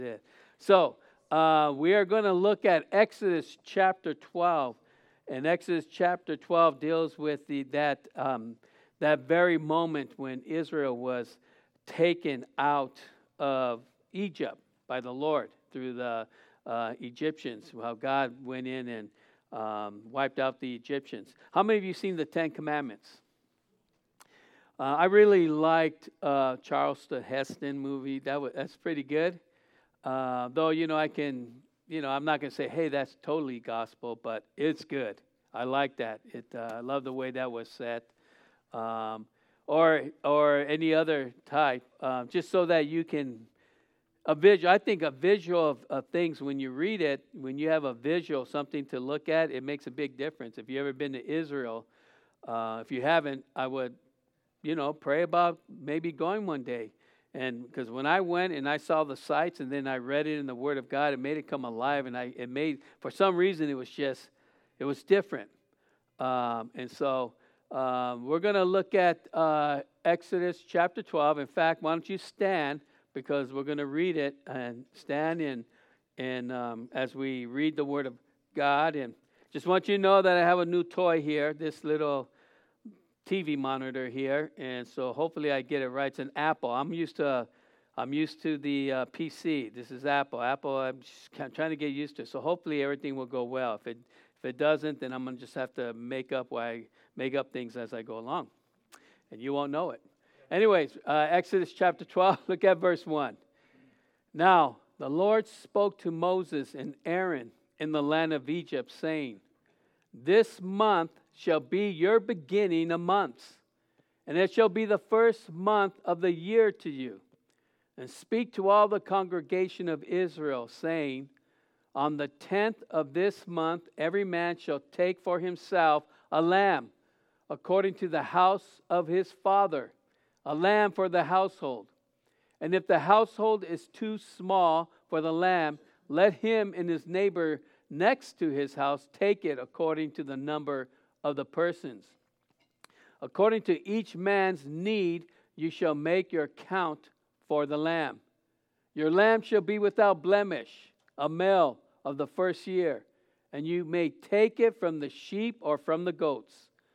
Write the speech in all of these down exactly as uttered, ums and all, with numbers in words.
it. So uh, we are going to look at Exodus chapter twelve, and Exodus chapter twelve deals with the that um, that very moment when Israel was taken out of Egypt by the Lord through the uh, Egyptians. How God went in and um, wiped out the Egyptians. How many of you seen the Ten Commandments? Uh, I really liked uh, Charleston Heston movie. That was that's pretty good. Uh, though you know I can, you know I'm not gonna say, hey, that's totally gospel, but it's good. I like that. It. Uh, I love the way that was set, um, or or any other type, uh, just so that you can a visual. I think a visual of, of things when you read it, when you have a visual, something to look at, it makes a big difference. If you ever been to Israel, uh, if you haven't, I would. You know, pray about maybe going one day. And because when I went and I saw the sights and then I read it in the Word of God, it made it come alive. And I, it made, for some reason, it was just, it was different. Um, and so um, we're going to look at uh, Exodus chapter twelve. In fact, why don't you stand, because we're going to read it, and stand in, and um, as we read the Word of God. And just want you to know that I have a new toy here, this little T V monitor here, and so hopefully I get it right. It's an Apple. I'm used to, I'm used to the uh, P C. This is Apple. Apple. I'm just I'm trying to get used to. So hopefully everything will go well. If it if it doesn't, then I'm gonna just have to make up why I make up things as I go along, and you won't know it. Anyways, uh, Exodus chapter twelve. Look at verse one. Now the Lord spoke to Moses and Aaron in the land of Egypt, saying, "This month shall be your beginning of months, and it shall be the first month of the year to you. And speak to all the congregation of Israel, saying, on the tenth of this month every man shall take for himself a lamb, according to the house of his father, a lamb for the household. And if the household is too small for the lamb, let him and his neighbor next to his house take it according to the number of the persons. According to each man's need, you shall make your count for the lamb. Your lamb shall be without blemish, a male of the first year, and you may take it from the sheep or from the goats.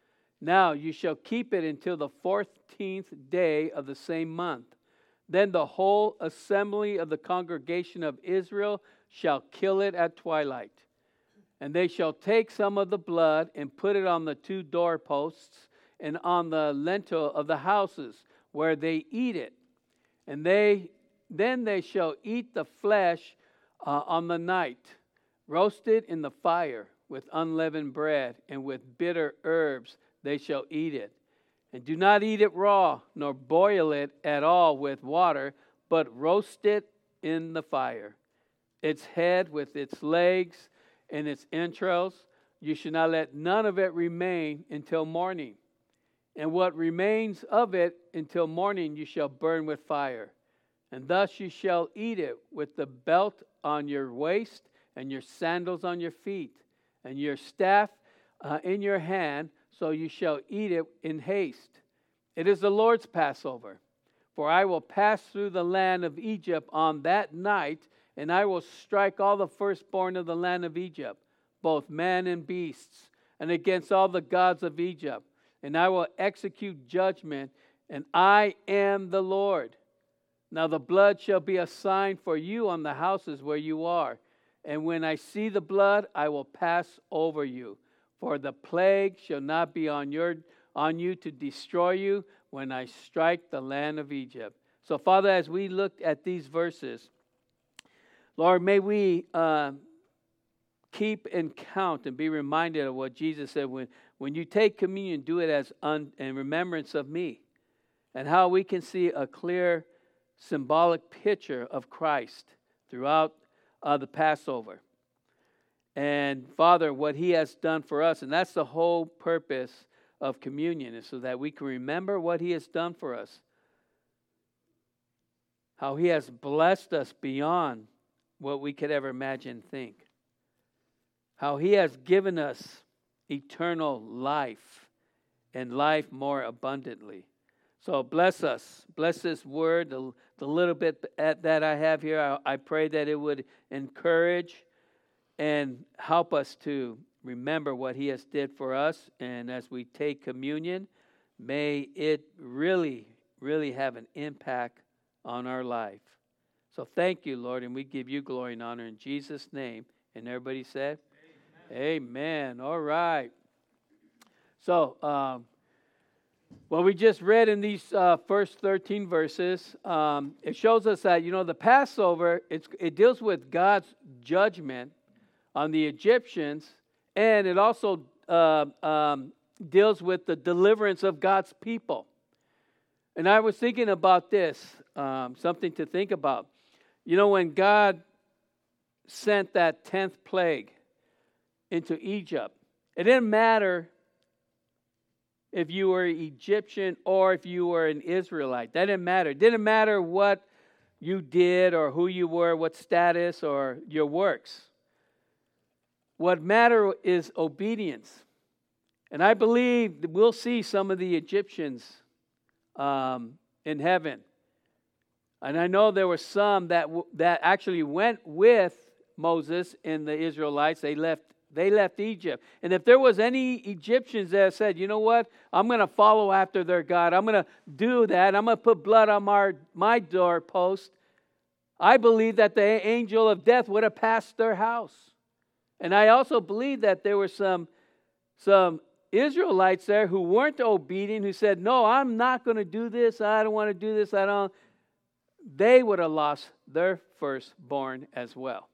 Now you shall keep it until the fourteenth day of the same month. Then the whole assembly of the congregation of Israel shall kill it at twilight. And they shall take some of the blood and put it on the two doorposts and on the lintel of the houses where they eat it. And they then they shall eat the flesh uh, on the night, roasted in the fire with unleavened bread, and with bitter herbs they shall eat it. And do not eat it raw, nor boil it at all with water, but roast it in the fire. Its head with its legs and its entrails, you should not let none of it remain until morning. And what remains of it until morning you shall burn with fire. And thus you shall eat it with the belt on your waist and your sandals on your feet and your staff uh, in your hand, so you shall eat it in haste. It is the Lord's Passover. For I will pass through the land of Egypt on that night, and I will strike all the firstborn of the land of Egypt, both man and beasts, and against all the gods of Egypt. And I will execute judgment, and I am the Lord. Now the blood shall be a sign for you on the houses where you are. And when I see the blood, I will pass over you. For the plague shall not be on your on you to destroy you when I strike the land of Egypt." So, Father, as we look at these verses, Lord, may we uh, keep and count and be reminded of what Jesus said. When, when you take communion, do it as un, in remembrance of me. And how we can see a clear symbolic picture of Christ throughout uh, the Passover. And Father, what He has done for us, and that's the whole purpose of communion, is so that we can remember what He has done for us. How He has blessed us beyond what we could ever imagine and think. How He has given us eternal life and life more abundantly. So bless us. Bless this word, the, the little bit that I have here. I, I pray that it would encourage and help us to remember what he has did for us. And as we take communion, may it really, really have an impact on our life. So thank you, Lord, and we give you glory and honor in Jesus' name. And everybody said, Amen. Amen. All right. So, um, what we just read in these uh, first thirteen verses, um, it shows us that, you know, the Passover, it's, it deals with God's judgment on the Egyptians, and it also uh, um, deals with the deliverance of God's people. And I was thinking about this, um, something to think about. You know, when God sent that tenth plague into Egypt, it didn't matter if you were Egyptian or if you were an Israelite. That didn't matter. It didn't matter what you did or who you were, what status or your works. What mattered is obedience. And I believe that we'll see some of the Egyptians um, in heaven. And I know there were some that w- that actually went with Moses and the Israelites. They left They left Egypt. And if there was any Egyptians that said, you know what, I'm going to follow after their God. I'm going to do that. I'm going to put blood on my, my doorpost. I believe that the angel of death would have passed their house. And I also believe that there were some, some Israelites there who weren't obedient, who said, no, I'm not going to do this. I don't want to do this. I don't. They would have lost their firstborn as well.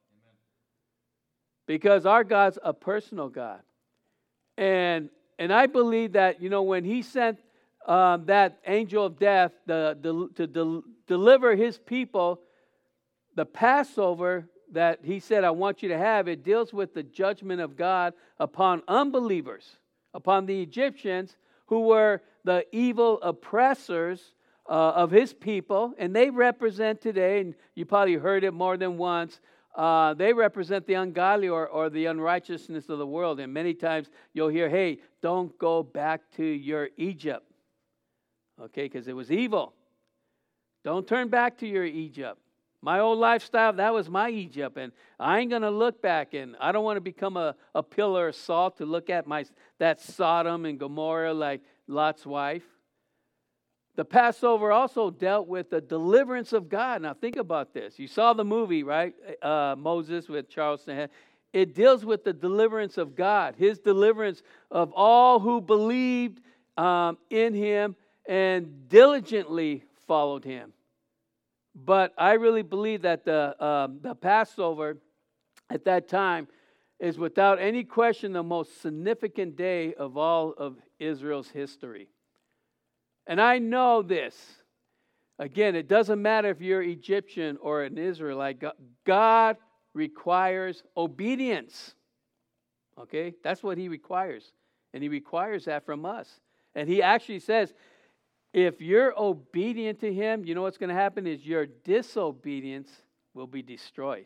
Because our God's a personal God. And and I believe that, you know, when he sent um, that angel of death the, the, to del- deliver his people, the Passover that he said, I want you to have, it deals with the judgment of God upon unbelievers, upon the Egyptians who were the evil oppressors uh, of his people. And they represent today, and you probably heard it more than once, Uh, they represent the ungodly or, or the unrighteousness of the world. And many times you'll hear, hey, don't go back to your Egypt. Okay, because it was evil. Don't turn back to your Egypt. My old lifestyle, that was my Egypt. And I ain't going to look back. And I don't want to become a, a pillar of salt to look at my that Sodom and Gomorrah like Lot's wife. The Passover also dealt with the deliverance of God. Now think about this. You saw the movie, right? Uh, Moses with Charleston Heston. It deals with the deliverance of God. His deliverance of all who believed um, in him and diligently followed him. But I really believe that the, um, the Passover at that time is without any question the most significant day of all of Israel's history. And I know this. Again, it doesn't matter if you're Egyptian or an Israelite. God requires obedience. Okay? That's what he requires. And he requires that from us. And he actually says, if you're obedient to him, you know what's going to happen is your disobedience will be destroyed.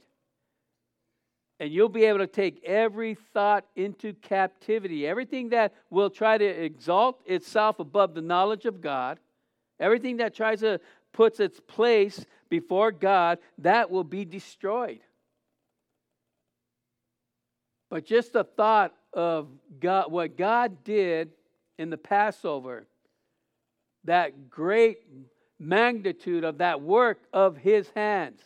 And you'll be able to take every thought into captivity. Everything that will try to exalt itself above the knowledge of God, everything that tries to put its place before God, that will be destroyed. But just the thought of God, what God did in the Passover, that great magnitude of that work of his hands.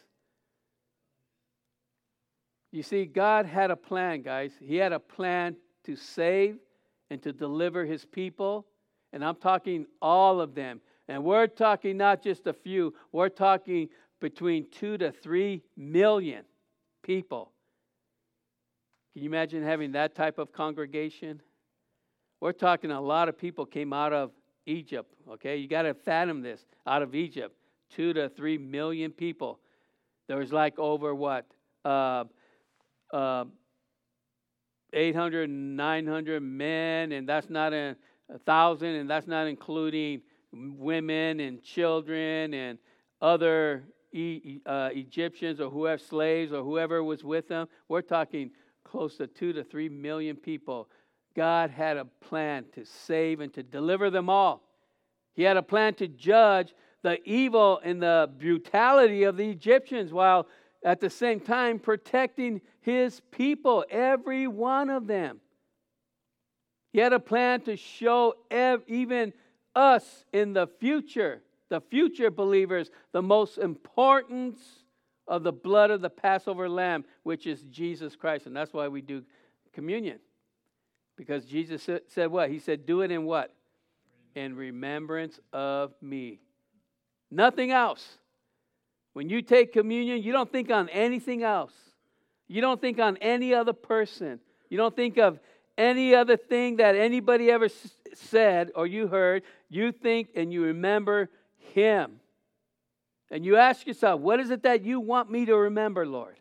You see, God had a plan, guys. He had a plan to save and to deliver his people. And I'm talking all of them. And we're talking not just a few. We're talking between two to three million people. Can you imagine having that type of congregation? We're talking a lot of people came out of Egypt, okay? You got to fathom this. Out of Egypt, two to three million people. There was like over what? Uh, uh, eight hundred, nine hundred men, and that's not a, a thousand, and that's not including women and children and other e- uh, Egyptians or whoever, slaves or whoever was with them. We're talking close to two to three million people. God had a plan to save and to deliver them all. He had a plan to judge the evil and the brutality of the Egyptians while at the same time protecting his people, every one of them. He had a plan to show ev- even us in the future, the future believers, the most importance of the blood of the Passover lamb, which is Jesus Christ. And that's why we do communion. Because Jesus said what? He said, do it in what? In remembrance of me. Nothing else. When you take communion, you don't think on anything else. You don't think on any other person. You don't think of any other thing that anybody ever s- said or you heard. You think and you remember Him. And you ask yourself, what is it that you want me to remember, Lord?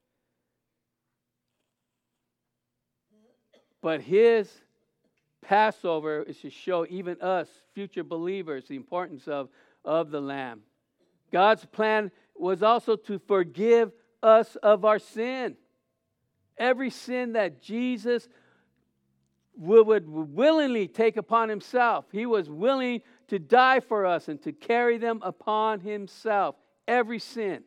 But His Passover is to show even us, future believers, the importance of, of the Lamb. God's plan was also to forgive us of our sin. Every sin that Jesus would, would willingly take upon Himself. He was willing to die for us and to carry them upon Himself. Every sin.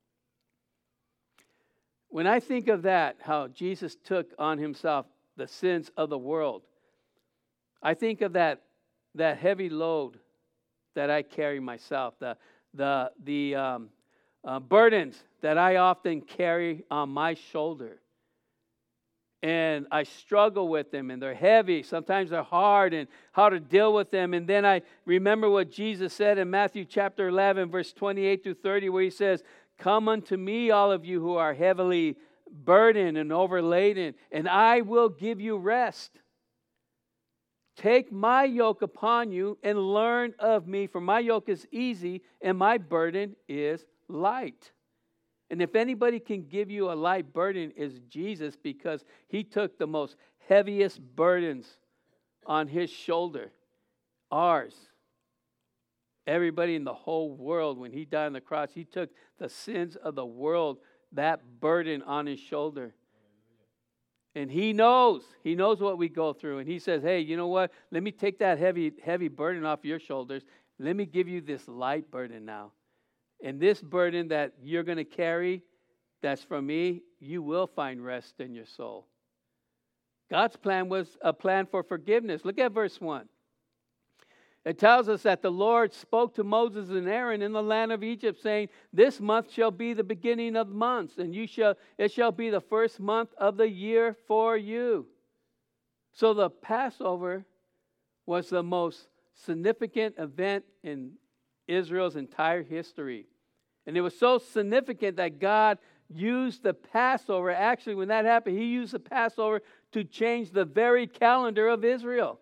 When I think of that, how Jesus took on Himself the sins of the world, I think of that, that heavy load that I carry myself, the, the, the um, uh, burdens that I often carry on my shoulder. And I struggle with them, and they're heavy. Sometimes they're hard, and how to deal with them. And then I remember what Jesus said in Matthew chapter eleven, verse twenty-eight through thirty, where He says, come unto me, all of you who are heavily burdened and overladen, and I will give you rest. Take my yoke upon you and learn of me, for my yoke is easy and my burden is light. And if anybody can give you a light burden, is Jesus, because He took the most heaviest burdens on His shoulder. Ours. Everybody in the whole world, when He died on the cross, He took the sins of the world, that burden on His shoulder. And He knows. He knows what we go through. And He says, hey, you know what? Let me take that heavy, heavy burden off your shoulders. Let me give you this light burden now. And this burden that you're going to carry, that's from me, you will find rest in your soul. God's plan was a plan for forgiveness. Look at verse one. It tells us that the Lord spoke to Moses and Aaron in the land of Egypt, saying, this month shall be the beginning of months, and you shall it shall be the first month of the year for you. So the Passover was the most significant event in Israel's entire history. And it was so significant that God used the Passover. Actually, when that happened, He used the Passover to change the very calendar of Israel.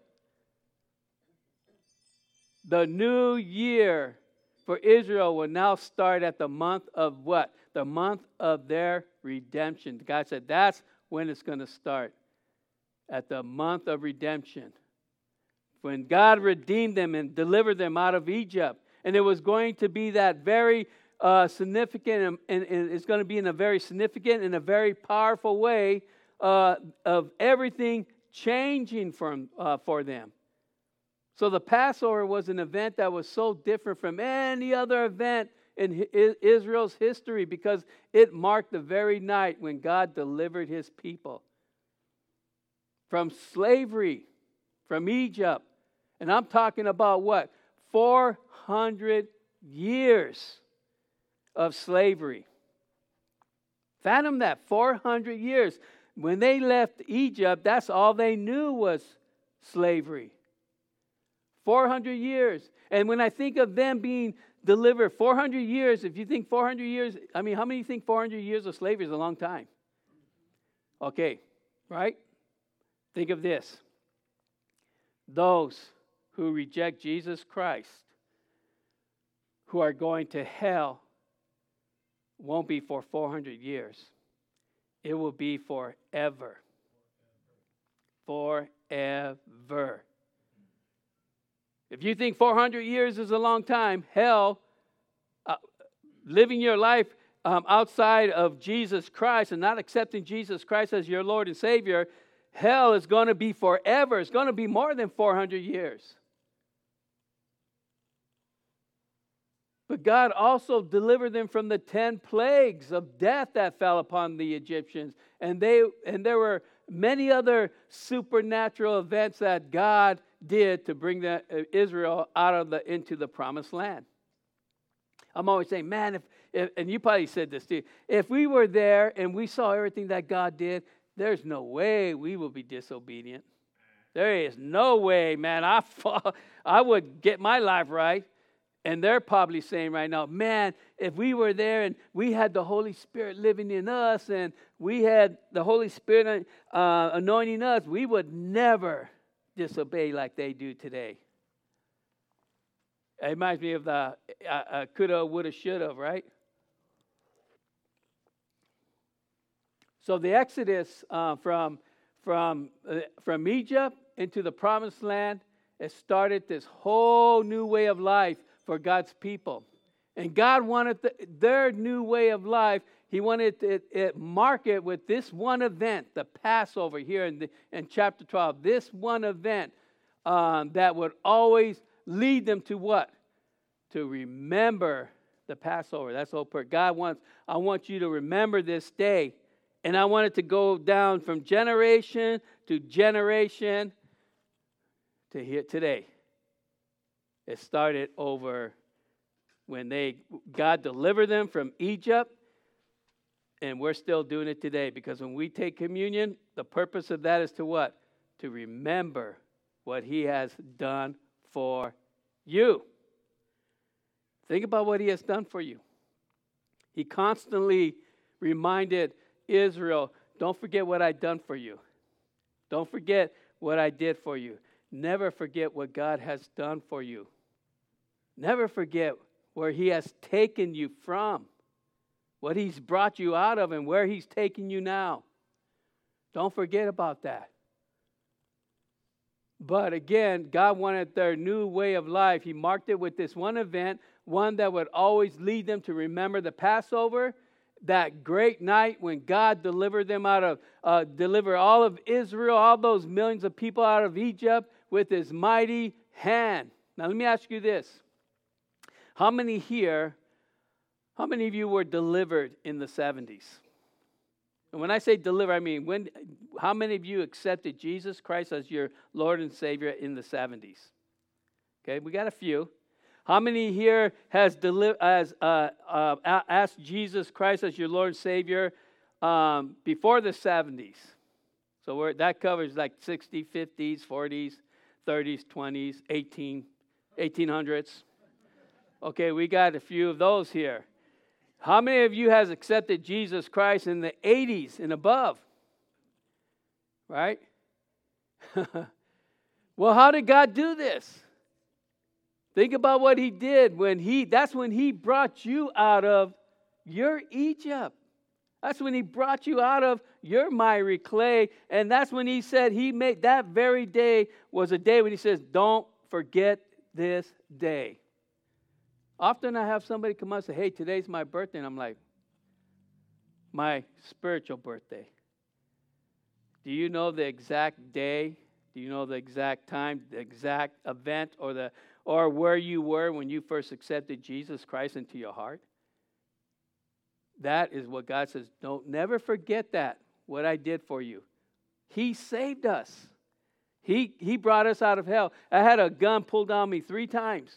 The new year for Israel will now start at the month of what? The month of their redemption. God said that's when it's going to start. At the month of redemption. When God redeemed them and delivered them out of Egypt. And it was going to be that very uh, significant, and, and it's going to be in a very significant and a very powerful way uh, of everything changing from, uh, for them. So the Passover was an event that was so different from any other event in Israel's history because it marked the very night when God delivered His people from slavery, from Egypt. And I'm talking about what? four hundred years of slavery. Fathom that, four hundred years. When they left Egypt, that's all they knew was slavery. four hundred years. And when I think of them being delivered, four hundred years, if you think four hundred years, I mean, how many think four hundred years of slavery is a long time? Okay, right? Think of this. Those who reject Jesus Christ, who are going to hell, won't be for four hundred years. It will be forever. Forever. If you think four hundred years is a long time, hell, uh, living your life um, outside of Jesus Christ and not accepting Jesus Christ as your Lord and Savior, hell is going to be forever. It's going to be more than four hundred years. But God also delivered them from the ten plagues of death that fell upon the Egyptians. And they and there were many other supernatural events that God did to bring the, uh, Israel out of the into the promised land. I'm always saying, man, if, if and you probably said this too, if we were there and we saw everything that God did, there's no way we will be disobedient. There is no way, man. I fall, I would get my life right. And they're probably saying right now, man, if we were there and we had the Holy Spirit living in us and we had the Holy Spirit uh, anointing us, we would never disobey like they do today. It reminds me of the uh, uh, coulda, woulda, shoulda, right? So the Exodus uh, from from uh, from Egypt into the Promised Land, it started this whole new way of life for God's people. And God wanted the, their new way of life, He wanted to it, it mark it with this one event, the Passover here in, the, in chapter twelve. This one event um, that would always lead them to what? To remember the Passover. That's the whole part. God wants, I want you to remember this day. And I want it to go down from generation to generation to here today. It started over when they God delivered them from Egypt, and we're still doing it today. Because when we take communion, the purpose of that is to what? To remember what He has done for you. Think about what He has done for you. He constantly reminded Israel, don't forget what I've done for you. Don't forget what I did for you. Never forget what God has done for you. Never forget where He has taken you from, what He's brought you out of, and where He's taking you now. Don't forget about that. But again, God wanted their new way of life. He marked it with this one event, one that would always lead them to remember the Passover, that great night when God delivered them out of, uh, deliver all of Israel, all those millions of people out of Egypt with His mighty hand. Now let me ask you this. How many here, how many of you were delivered in the seventies? And when I say deliver, I mean, when? How many of you accepted Jesus Christ as your Lord and Savior in the seventies? Okay, we got a few. How many here has deli- has uh, uh, asked Jesus Christ as your Lord and Savior um, before the seventies? So we're, that covers like sixties, fifties, forties, thirties, twenties, eighteen, eighteen hundreds. Okay, we got a few of those here. How many of you has accepted Jesus Christ in the eighties and above? Right? Well, how did God do this? Think about what He did when He, that's when He brought you out of your Egypt. That's when He brought you out of your miry clay. And that's when He said He made, that very day was a day when He says, don't forget this day. Often I have somebody come up and say, hey, today's my birthday. And I'm like, my spiritual birthday. Do you know the exact day? Do you know the exact time, the exact event, or the or where you were when you first accepted Jesus Christ into your heart? That is what God says. Don't never forget that, what I did for you. He saved us. He, he brought us out of hell. I had a gun pulled on me three times.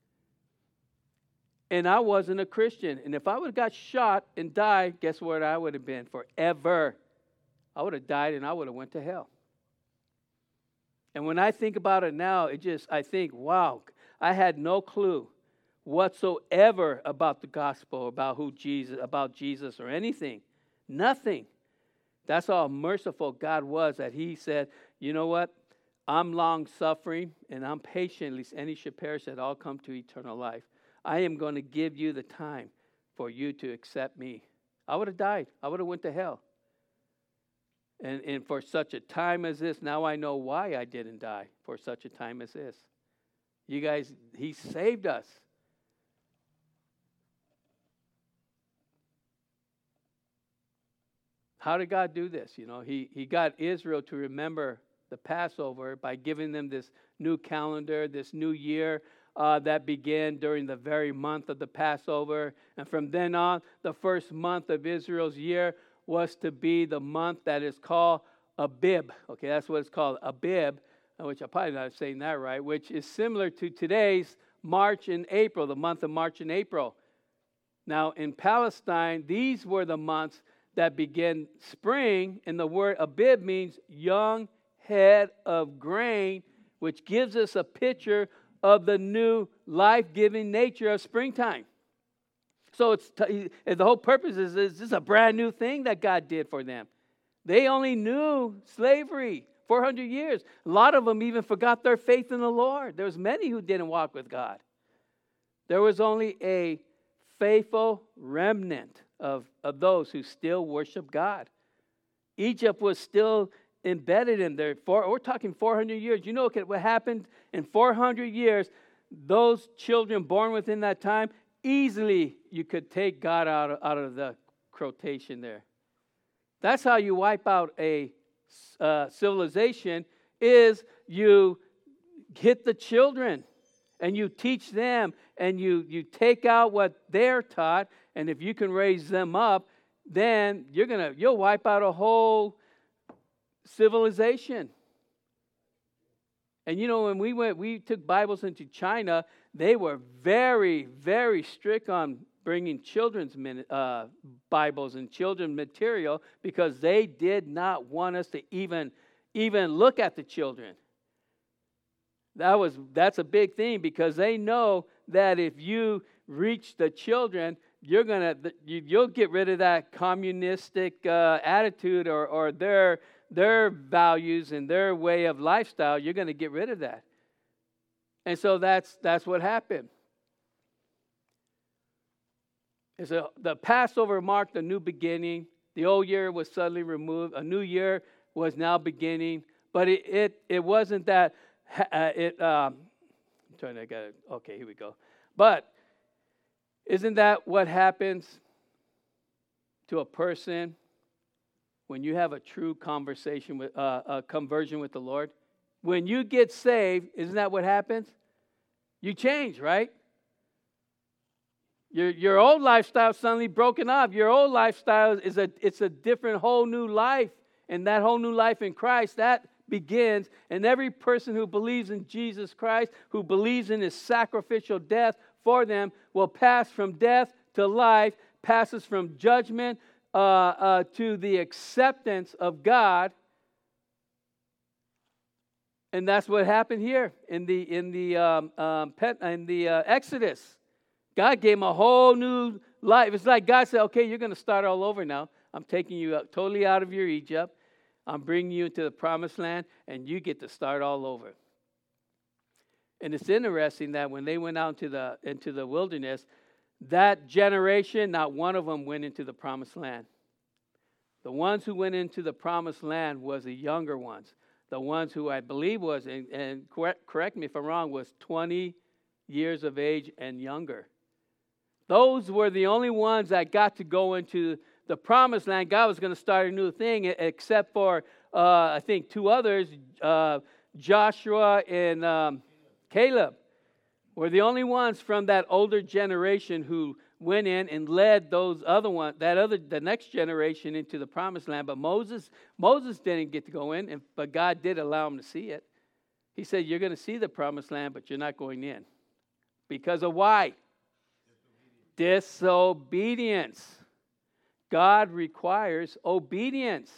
And I wasn't a Christian. And if I would have got shot and died, guess where I would have been? Forever. I would have died and I would have went to hell. And when I think about it now, it just, I think, wow, I had no clue whatsoever about the gospel, about who Jesus, about Jesus or anything. Nothing. That's how merciful God was, that He said, you know what? I'm long-suffering and I'm patient, lest any should perish, that all come to eternal life. I am going to give you the time for you to accept me. I would have died. I would have went to hell. And, and for such a time as this, now I know why I didn't die for such a time as this. You guys, He saved us. How did God do this? You know, He, he got Israel to remember the Passover by giving them this new calendar, this new year. uh, that began during the very month of the Passover. And from then on, the first month of Israel's year was to be the month that is called Abib. Okay, that's what it's called, Abib, which I'm probably not saying that right, which is similar to today's March and April, the month of March and April. Now, in Palestine, these were the months that begin spring, and the word Abib means young head of grain, which gives us a picture of the new life-giving nature of springtime. So it's t- the whole purpose is, is this is a brand new thing that God did for them. They only knew slavery four hundred years. A lot of them even forgot their faith in the Lord. There was many who didn't walk with God. There was only a faithful remnant of, of those who still worship God. Egypt was still embedded in there. For, we're talking four hundred years. You know what happened in four hundred years? Those children born within that time, easily you could take God out of, out of the quotation there. That's how you wipe out a uh, civilization, is you hit the children and you teach them and you, you take out what they're taught, and if you can raise them up, then you're gonna you'll wipe out a whole civilization. And you know, when we went, we took Bibles into China, they were very, very strict on bringing children's uh, Bibles and children's material, because they did not want us to even, even look at the children. That was that's a big thing, because they know that if you reach the children, you're gonna you, you'll get rid of that communistic uh, attitude or or their their values and their way of lifestyle. You're going to get rid of that, and so that's that's what happened. And so the Passover marked a new beginning. The old year was suddenly removed. A new year was now beginning, but it it, it wasn't that. Uh, it um, I'm trying to get it. Okay, here we go. But isn't that what happens to a person when you have a true conversation with uh, a conversion with the Lord? When you get saved, isn't that what happens? You change, right? Your your old lifestyle suddenly broken off. Your old lifestyle is a it's a different whole new life, and that whole new life in Christ, that begins, and every person who believes in Jesus Christ, who believes in his sacrificial death for them, will pass from death to life, passes from judgment uh, uh, to the acceptance of God. And that's what happened here in the in the um, um, pet, in the uh, Exodus. God gave him a whole new life. It's like God said, "Okay, you're going to start all over now. I'm taking you out, totally out of your Egypt. I'm bringing you into the promised land, and you get to start all over." And it's interesting that when they went out into the into the wilderness, that generation, not one of them went into the promised land. The ones who went into the promised land was the younger ones. The ones who I believe was, and, and correct, correct me if I'm wrong, was twenty years of age and younger. Those were the only ones that got to go into the promised land. God was going to start a new thing, except for, uh, I think, two others, uh, Joshua and um, Caleb, were the only ones from that older generation who went in and led those other one, that other, the next generation into the promised land. But Moses, Moses didn't get to go in, and, but God did allow him to see it. He said, "You're going to see the promised land, but you're not going in." Because of why? Disobedience. God requires obedience.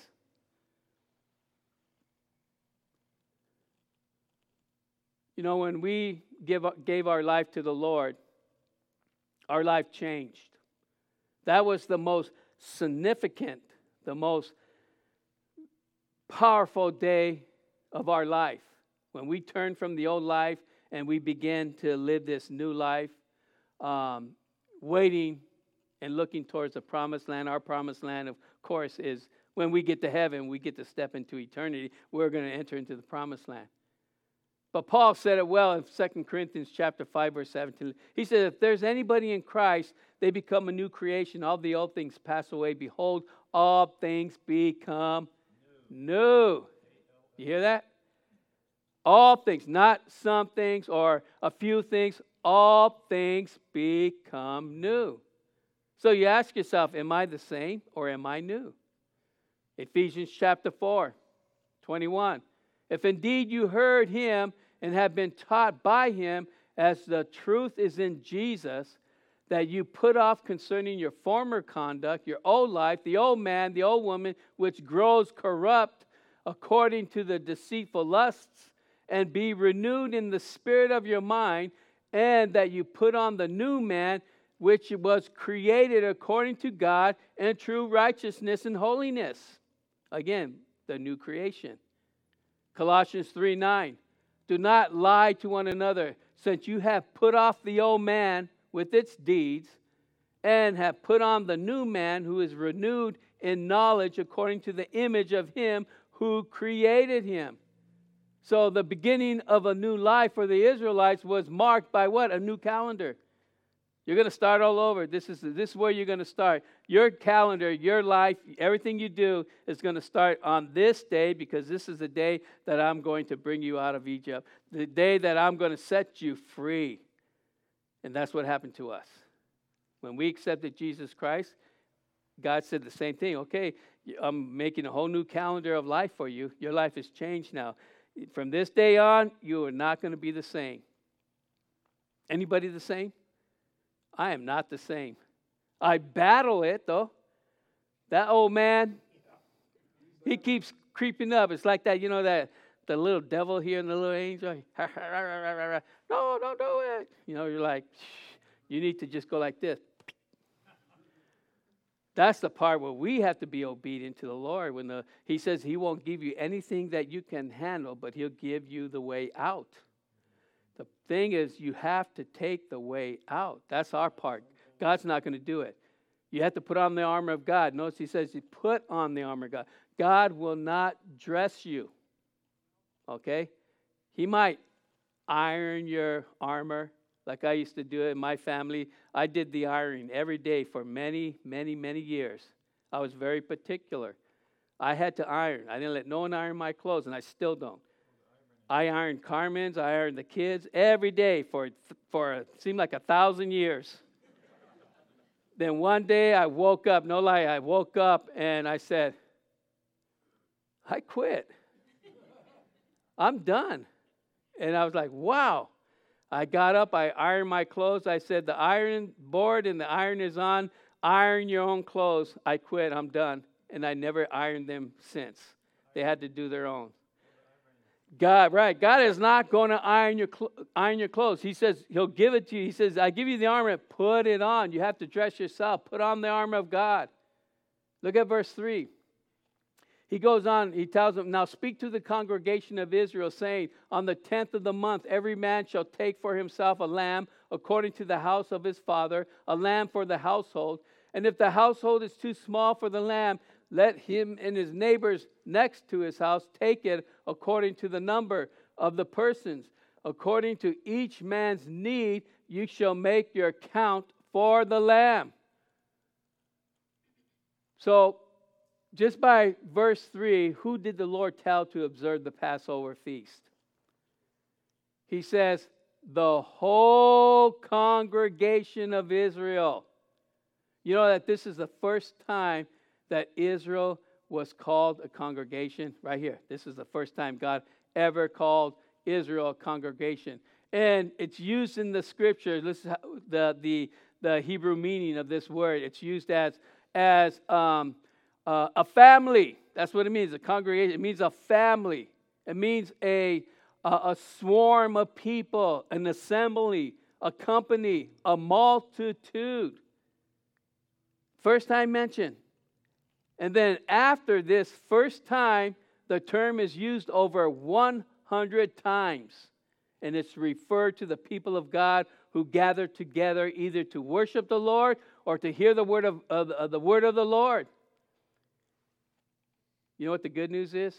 You know, when we give, gave our life to the Lord, our life changed. That was the most significant, the most powerful day of our life. When we turned from the old life and we began to live this new life, um, waiting and looking towards the promised land. Our promised land, of course, is when we get to heaven, we get to step into eternity. We're going to enter into the promised land. But Paul said it well in Second Corinthians chapter five, verse seventeen. He said, if there's anybody in Christ, they become a new creation. All the old things pass away. Behold, all things become new. new. You hear that? All things, not some things or a few things. all things become new. So you ask yourself, am I the same or am I new? Ephesians chapter four, twenty-one. If indeed you heard him and have been taught by him, as the truth is in Jesus, that you put off concerning your former conduct, your old life, the old man, the old woman, which grows corrupt according to the deceitful lusts, and be renewed in the spirit of your mind, and that you put on the new man, which was created according to God in true righteousness and holiness. Again, the new creation. Colossians three nine. Do not lie to one another, since you have put off the old man with its deeds, and have put on the new man, who is renewed in knowledge according to the image of him who created him. So the beginning of a new life for the Israelites was marked by what? A new calendar. You're going to start all over. This is, this is where you're going to start. Your calendar, your life, everything you do is going to start on this day, because this is the day that I'm going to bring you out of Egypt. The day that I'm going to set you free. And that's what happened to us. When we accepted Jesus Christ, God said the same thing. Okay, I'm making a whole new calendar of life for you. Your life has changed now. From this day on, you are not going to be the same. Anybody the same? I am not the same. I battle it, though. That old man, he keeps creeping up. It's like that, you know, that the little devil here and the little angel. No, don't do it. You know, you're like, you need to just go like this. That's the part where we have to be obedient to the Lord. When the, he says he won't give you anything that you can handle, but he'll give you the way out. The thing is, you have to take the way out. That's our part. God's not going to do it. You have to put on the armor of God. Notice he says you put on the armor of God. God will not dress you. Okay? He might iron your armor like I used to do it in my family. I did the ironing every day for many, many, many years. I was very particular. I had to iron. I didn't let no one iron my clothes, and I still don't. I ironed Carmen's, I ironed the kids every day for, for it seemed like a thousand years. Then one day I woke up, no lie, I woke up and I said, I quit. I'm done. And I was like, wow. I got up, I ironed my clothes. I said, the iron board and the iron is on. Iron your own clothes. I quit, I'm done. And I never ironed them since. They had to do their own. God, right. God is not going to iron your cl- iron your clothes. He says he'll give it to you. He says, I give you the armor, put it on. You have to dress yourself. Put on the armor of God. Look at verse three. He goes on, he tells them, now speak to the congregation of Israel, saying, on the tenth of the month, every man shall take for himself a lamb according to the house of his father, a lamb for the household. And if the household is too small for the lamb, let him and his neighbors next to his house take it according to the number of the persons. According to each man's need, you shall make your count for the lamb. So, just by verse three, who did the Lord tell to observe the Passover feast? He says, the whole congregation of Israel. You know that this is the first time that Israel was called a congregation? Right here. This is the first time God ever called Israel a congregation. And it's used in the scripture. This is the, the, the Hebrew meaning of this word. It's used as, as um, uh, a family. That's what it means, a congregation. It means a family. It means a, a, a swarm of people, an assembly, a company, a multitude. First time mentioned. And then after this first time, the term is used over one hundred times. And it's referred to the people of God who gather together either to worship the Lord or to hear the word of, of, of the word of the Lord. You know what the good news is?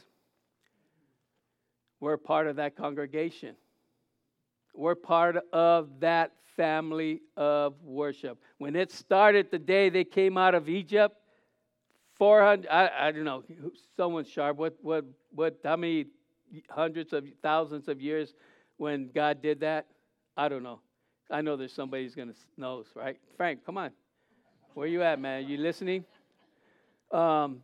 We're part of that congregation. We're part of that family of worship. When it started the day they came out of Egypt, four hundred, I, I don't know, someone's sharp, what, what, what, how many hundreds of thousands of years when God did that? I don't know. I know there's somebody who's going to knows, right? Frank, come on. Where you at, man? You listening? Um,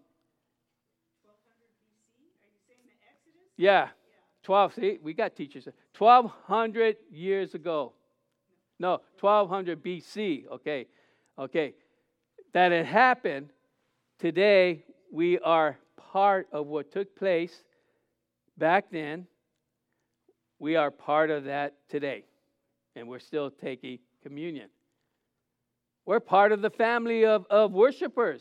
yeah, twelve. See, we got teachers. twelve hundred years ago. No, twelve hundred B C. Okay, okay. That it happened. Today, we are part of what took place back then. We are part of that today. And we're still taking communion. We're part of the family of, of worshipers.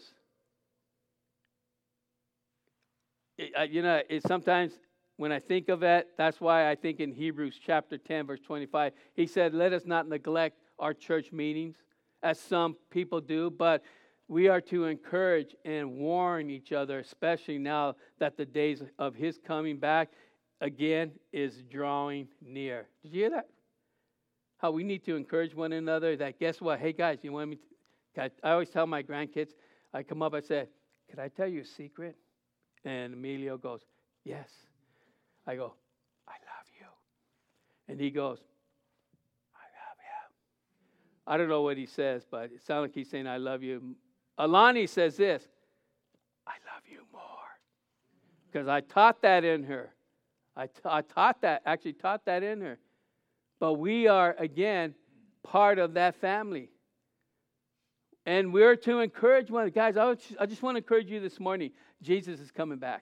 It, uh, you know, it, sometimes when I think of it, that's why I think in Hebrews chapter ten, verse twenty-five, he said, let us not neglect our church meetings, as some people do, but we are to encourage and warn each other, especially now that the days of his coming back again is drawing near. Did you hear that? How we need to encourage one another that, guess what? Hey, guys, you want me to? I always tell my grandkids, I come up, I say, could I tell you a secret? And Emilio goes, yes. I go, I love you. And he goes, I love you. I don't know what he says, but it sounds like he's saying, I love you. Alani says this, I love you more. Because I taught that in her. I, t- I taught that, actually taught that in her. But we are, again, part of that family. And we're to encourage one. Guys, I, would, I just want to encourage you this morning. Jesus is coming back.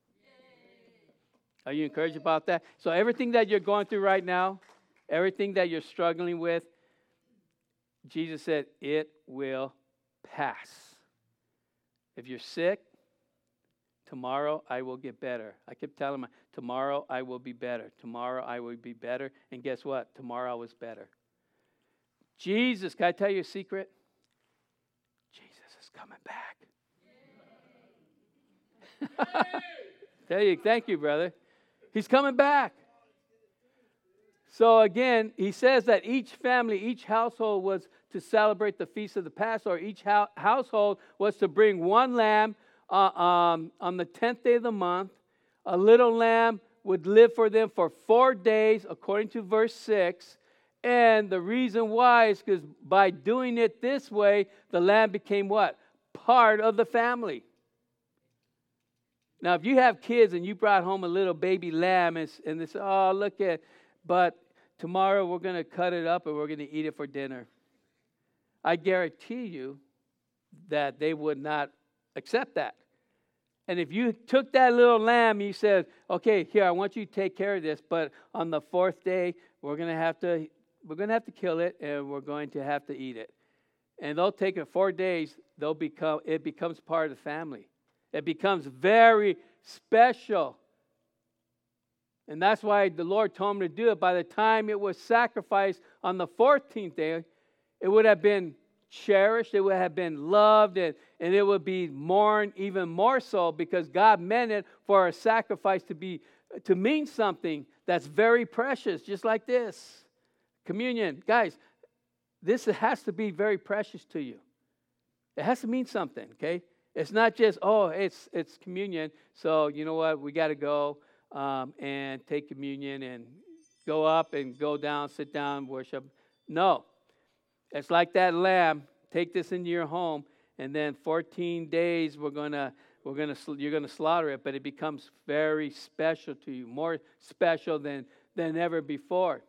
Are you encouraged about that? So everything that you're going through right now, everything that you're struggling with, Jesus said, it will pass. If you're sick, tomorrow I will get better. I kept telling him, tomorrow I will be better. Tomorrow I will be better. And guess what? Tomorrow I was better. Jesus, can I tell you a secret? Jesus is coming back. Tell you, thank you, brother. He's coming back. So again, he says that each family, each household was to celebrate the feast of the Passover. Each ho- household was to bring one lamb uh, um, on the tenth day of the month. A little lamb would live for them for four days, according to verse six. And the reason why is because by doing it this way, the lamb became what? Part of the family. Now, if you have kids and you brought home a little baby lamb and, and they say, oh, look at, but tomorrow we're going to cut it up and we're going to eat it for dinner. I guarantee you that they would not accept that. And if you took that little lamb, you said, okay, here, I want you to take care of this, but on the fourth day, we're going to have to, we're going to have to kill it and we're going to have to eat it. And they'll take it four days, they'll become, it becomes part of the family. It becomes very special. And that's why the Lord told him to do it. By the time it was sacrificed on the fourteenth day, it would have been cherished, it would have been loved, and, and it would be mourned even more so because God meant it for a sacrifice to be to mean something that's very precious, just like this. Communion. Guys, this has to be very precious to you. It has to mean something, okay? It's not just, oh, it's it's communion, so you know what, we got to go um, and take communion and go up and go down, sit down, worship. No. It's like that lamb. Take this into your home, and then fourteen days we're gonna we're gonna you're gonna slaughter it, but it becomes very special to you, more special than than ever before.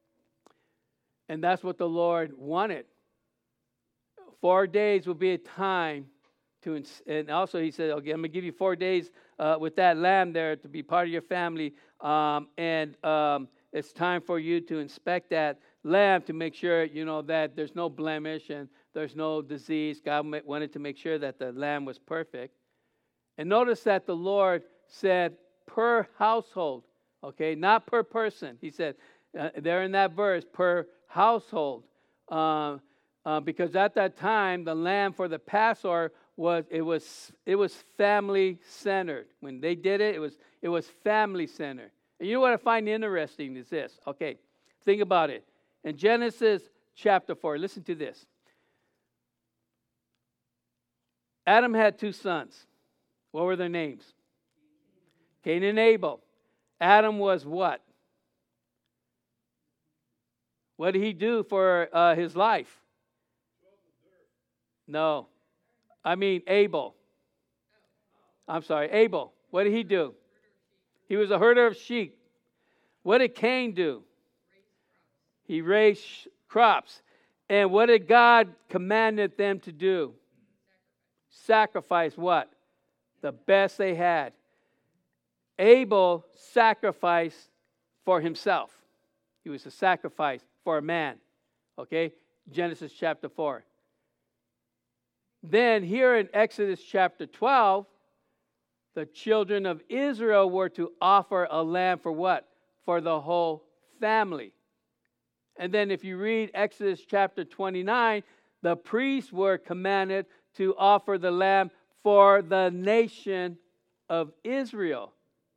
And that's what the Lord wanted. Four days will be a time to, and also He said, okay, I'm gonna give you four days uh, with that lamb there to be part of your family, um, and um, it's time for you to inspect that lamb to make sure, you know, that there's no blemish and there's no disease. God wanted to make sure that the lamb was perfect. And notice that the Lord said per household, okay, not per person. He said, uh, there in that verse, per household. Uh, uh, because at that time, the lamb for the Passover was, it was, it was family centered. When they did it, it was, it was family centered. And you know what I find interesting is this. Okay, think about it. In Genesis chapter four, listen to this. Adam had two sons. What were their names? Cain and Abel. Adam was what? What did he do for uh, his life? No. I mean Abel. I'm sorry, Abel. What did he do? He was a herder of sheep. What did Cain do? He raised crops. And what did God commanded them to do? Sacrifice what? The best they had. Abel sacrificed for himself. He was a sacrifice for a man. Okay? Genesis chapter four. Then here in Exodus chapter twelve, the children of Israel were to offer a lamb for what? For the whole family. And then if you read Exodus chapter twenty-nine, the priests were commanded to offer the lamb for the nation of Israel.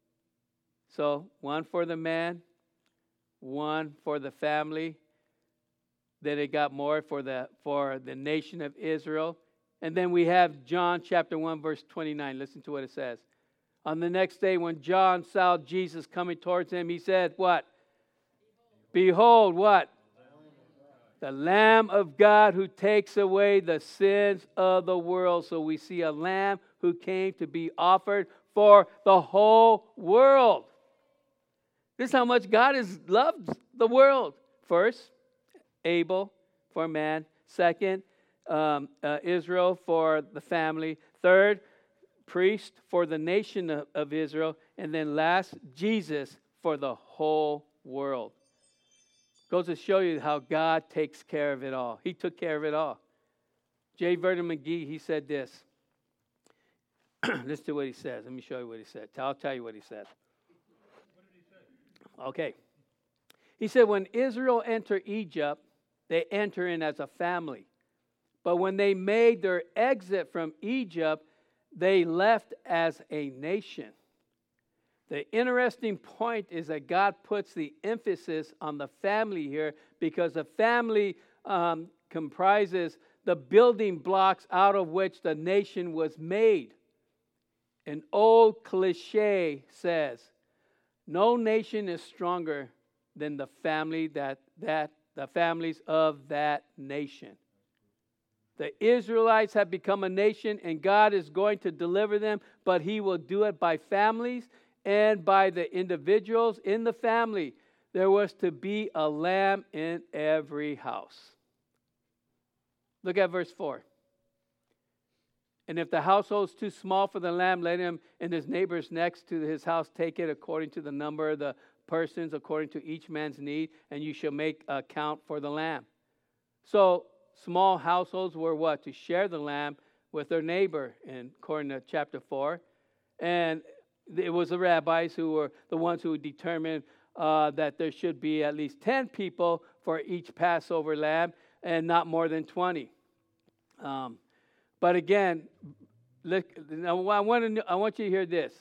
So one for the man, one for the family. Then it got more for the for the nation of Israel. And then we have John chapter one, verse twenty-nine. Listen to what it says. On the next day, when John saw Jesus coming towards him, he said, what? Behold, what? The Lamb of God who takes away the sins of the world. So we see a lamb who came to be offered for the whole world. This is how much God has loved the world. First, Abel for man. Second, um, uh, Israel for the family. Third, priest for the nation of, of Israel. And then last, Jesus for the whole world. Goes to show you how God takes care of it all. He took care of it all. J. Vernon McGee, he said this. Listen to what he says. Let me show you what he said. I'll tell you what he said. What did he say? Okay. He said, when Israel entered Egypt, they enter in as a family. But when they made their exit from Egypt, they left as a nation. The interesting point is that God puts the emphasis on the family here because the family um, comprises the building blocks out of which the nation was made. An old cliche says, no nation is stronger than the family that, that the families of that nation. The Israelites have become a nation and God is going to deliver them, but he will do it by families and by the individuals in the family. There was to be a lamb in every house. Look at verse four. And if the household is too small for the lamb, let him and his neighbors next to his house take it according to the number of the persons, according to each man's need, and you shall make account for the lamb. So small households were what? To share the lamb with their neighbor, in according to chapter four. And it was the rabbis who were the ones who determined uh, that there should be at least ten people for each Passover lamb and not more than twenty. Um, but again, look, I want, to, I want you to hear this.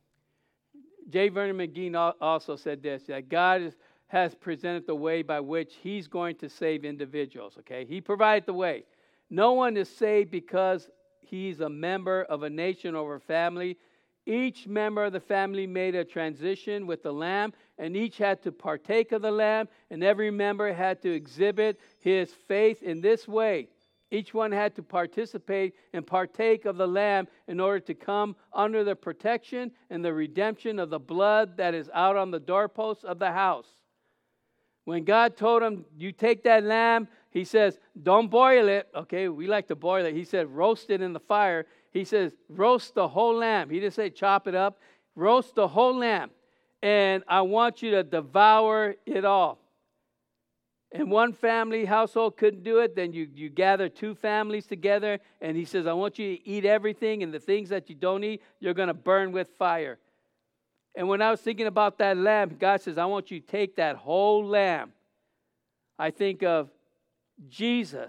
J. Vernon McGee also said this, that God is, has presented the way by which he's going to save individuals. Okay, he provided the way. No one is saved because he's a member of a nation or a family. Each member of the family made a transition with the lamb, and each had to partake of the lamb, and every member had to exhibit his faith in this way. Each one had to participate and partake of the lamb in order to come under the protection and the redemption of the blood that is out on the doorposts of the house. When God told him, you take that lamb, he says, don't boil it. Okay, we like to boil it. He said, roast it in the fire. He says, roast the whole lamb. He didn't say chop it up. Roast the whole lamb. And I want you to devour it all. And one family household couldn't do it. Then you, you gather two families together. And he says, I want you to eat everything. And the things that you don't eat, you're going to burn with fire. And when I was thinking about that lamb, God says, I want you to take that whole lamb. I think of Jesus.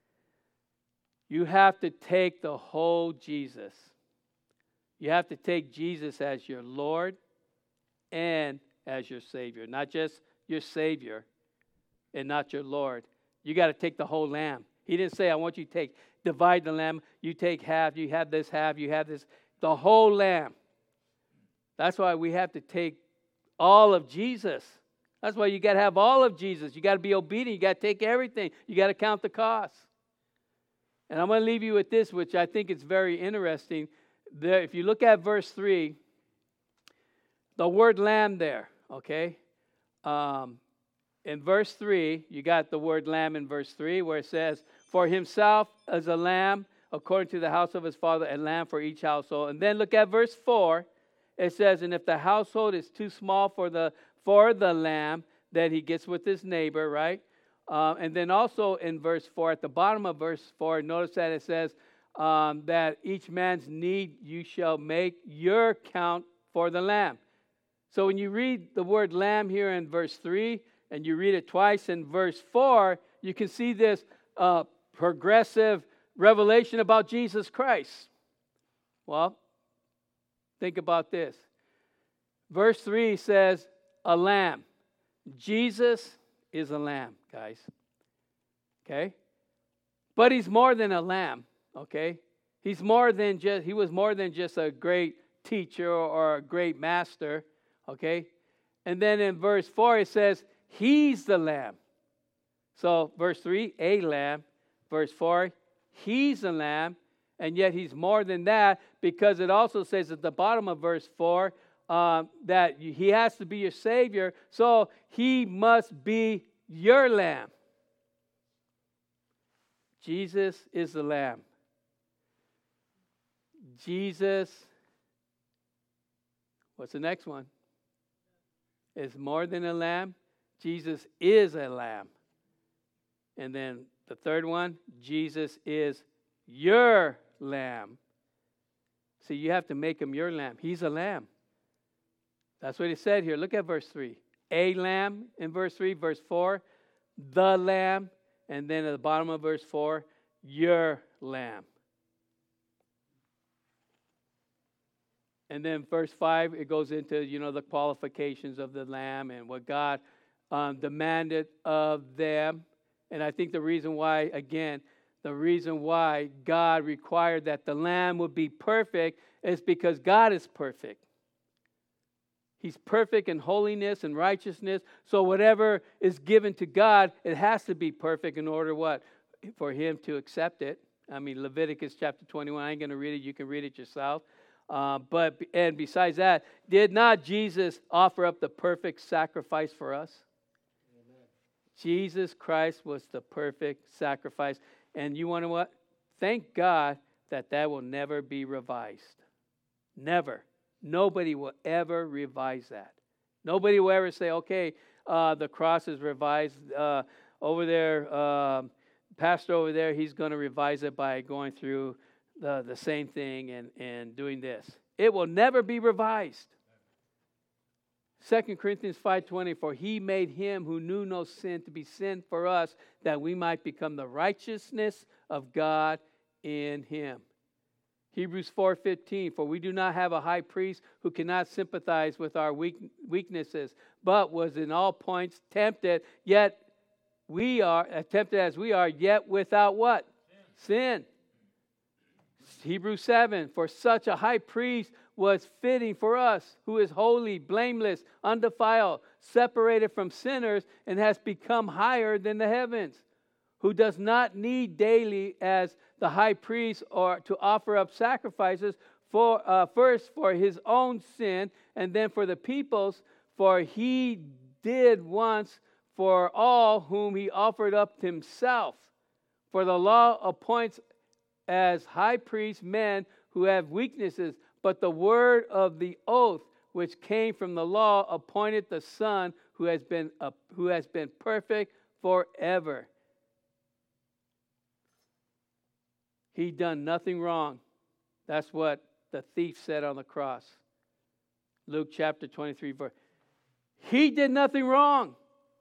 You have to take the whole Jesus. You have to take Jesus as your Lord and as your Savior. Not just your Savior and not your Lord. You got to take the whole lamb. He didn't say, I want you to take, divide the lamb. You take half, you have this half, you have this. The whole lamb. That's why we have to take all of Jesus. That's why you got to have all of Jesus. You got to be obedient. You got to take everything. You got to count the costs. And I'm going to leave you with this, which I think is very interesting. There, if you look at verse three, the word lamb there, okay? Um, in verse three, you got the word lamb in verse three, where it says, for himself as a lamb, according to the house of his father, a lamb for each household. And then look at verse four. It says, and if the household is too small for the for the lamb, then he gets with his neighbor, right? Uh, and then also in verse four, at the bottom of verse four, notice that it says um, that each man's need you shall make your count for the lamb. So when you read the word lamb here in verse three, and you read it twice in verse four, you can see this uh, progressive revelation about Jesus Christ. Well, think about this. Verse three says, a lamb. Jesus is a lamb, guys. Okay? But he's more than a lamb, okay? He's more than just, he was more than just a great teacher or a great master, okay? And then in verse four, it says, he's the lamb. So verse three, a lamb. Verse four, he's a lamb. And yet he's more than that, because it also says at the bottom of verse four, Um, that he has to be your Savior, so he must be your lamb. Jesus is the lamb. Jesus, what's the next one? Is more than a lamb. Jesus is a lamb. And then the third one, Jesus is your lamb. See, you have to make him your lamb. He's a lamb. That's what he said here. Look at verse three. A lamb in verse three. Verse four, the lamb. And then at the bottom of verse four, your lamb. And then verse five, it goes into, you know, the qualifications of the lamb and what God um, demanded of them. And I think the reason why, again, the reason why God required that the lamb would be perfect is because God is perfect. He's perfect in holiness and righteousness. So whatever is given to God, it has to be perfect in order what? For him to accept it. I mean, Leviticus chapter twenty-one, I ain't going to read it. You can read it yourself. Uh, but and besides that, did not Jesus offer up the perfect sacrifice for us? Amen. Jesus Christ was the perfect sacrifice. And you want to what? Thank God that that will never be revised. Never. Nobody will ever revise that. Nobody will ever say, okay, uh, the cross is revised. Uh, over there, uh, pastor over there, he's going to revise it by going through the, the same thing and, and doing this. It will never be revised. Second Corinthians five twenty, for he made him who knew no sin to be sin for us, that we might become the righteousness of God in him. Hebrews four fifteen, for we do not have a high priest who cannot sympathize with our weak, weaknesses, but was in all points tempted, yet we are, tempted as we are, yet without what? Sin. Sin. Hebrews seven, for such a high priest was fitting for us, who is holy, blameless, undefiled, separated from sinners, and has become higher than the heavens, who does not need daily as the high priest or to offer up sacrifices for uh, first for his own sin and then for the people's, for he did once for all whom he offered up himself. For the law appoints as high priests men who have weaknesses, but the word of the oath which came from the law appointed the Son who has been uh, who has been perfect forever. He done nothing wrong. That's what the thief said on the cross. Luke chapter twenty-three, verse. He did nothing wrong.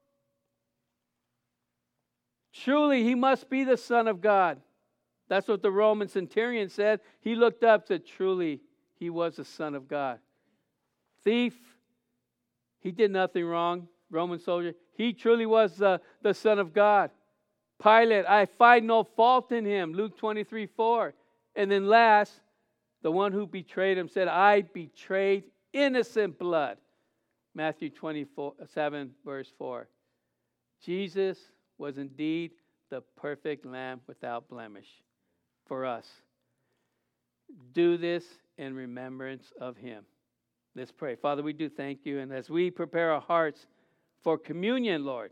Truly, he must be the Son of God. That's what the Roman centurion said. He looked up, said, truly, he was the Son of God. Thief, he did nothing wrong. Roman soldier, he truly was the, the Son of God. Pilate, I find no fault in him. Luke twenty-three, four. And then last, the one who betrayed him said, I betrayed innocent blood. Matthew twenty-seven, verse four. Jesus was indeed the perfect lamb without blemish for us. Do this in remembrance of him. Let's pray. Father, we do thank you. And as we prepare our hearts for communion, Lord,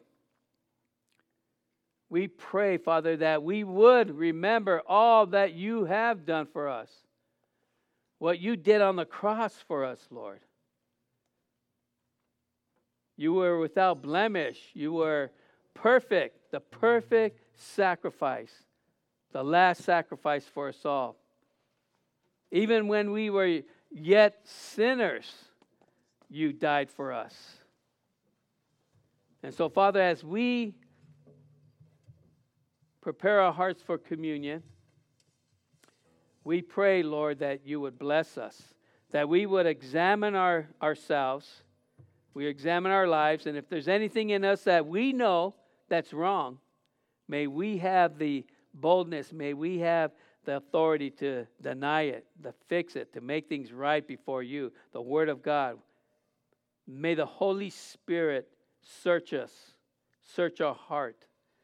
we pray, Father, that we would remember all that you have done for us. What you did on the cross for us, Lord. You were without blemish. You were perfect, the perfect sacrifice, the last sacrifice for us all. Even when we were yet sinners, you died for us. And so, Father, as we prepare our hearts for communion, we pray, Lord, that you would bless us, that we would examine our, ourselves, we examine our lives, and if there's anything in us that we know that's wrong, may we have the boldness, may we have the authority to deny it, to fix it, to make things right before you, the Word of God. May the Holy Spirit search us, search our heart.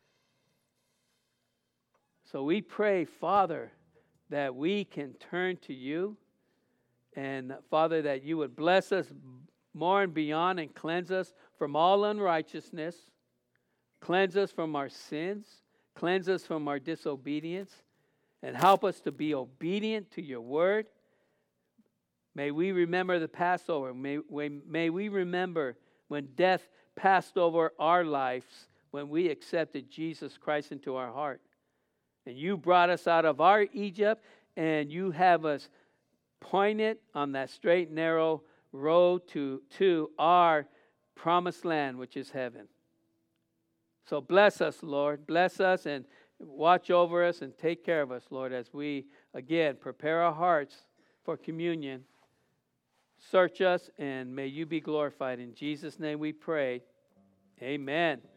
So we pray, Father, that we can turn to you, and Father, that you would bless us more and beyond and cleanse us from all unrighteousness, cleanse us from our sins, cleanse us from our disobedience, and help us to be obedient to your word. May we remember the Passover. May, may we remember when death passed over our lives, when we accepted Jesus Christ into our heart. And you brought us out of our Egypt, and you have us pointed on that straight, narrow road to, to our promised land, which is heaven. So bless us, Lord. Bless us and watch over us and take care of us, Lord, as we, again, prepare our hearts for communion. Search us, and may you be glorified. In Jesus' name we pray. Amen.